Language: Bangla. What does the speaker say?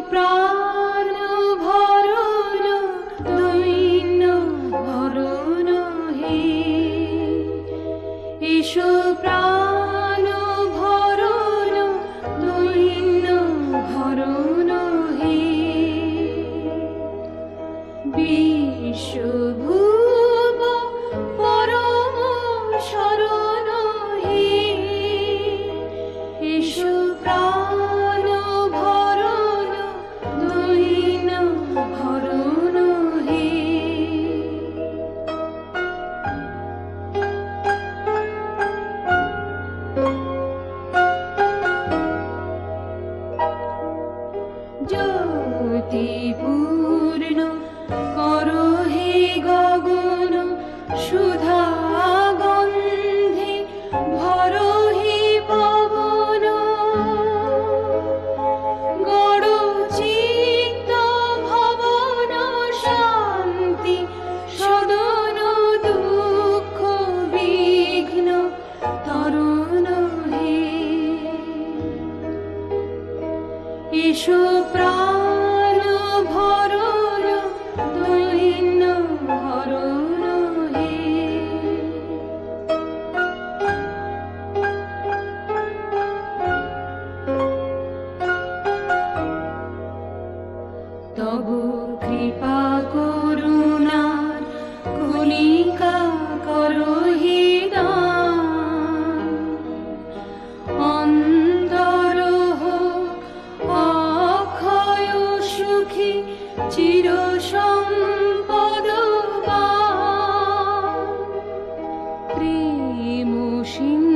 প্রাণ ভরণ দৈন্য ভরণ হে, এসো প্রাণ ভরণ দৈন্য ভরণ হে। বিশ্বভুব পরম শরণ হে, এসো প্রাণ ভরণ দৈন্য ভরণ হে। জ্যোতিপূর্ণ করো হে গগন, সুধা গন্ধে ভরো হে পবন। গড় চিত্ত ভবন শান্তি সদন, দুঃখ বিঘ্ন তরণ হে, এসো প্রাণ ভরণ দৈন্য ভরণ হে। তব কৃপা করুণার কণিকা করো হে দান, অন্তর হোক অক্ষয় সুখী চির সম্পদবান। প্রেম সিংহ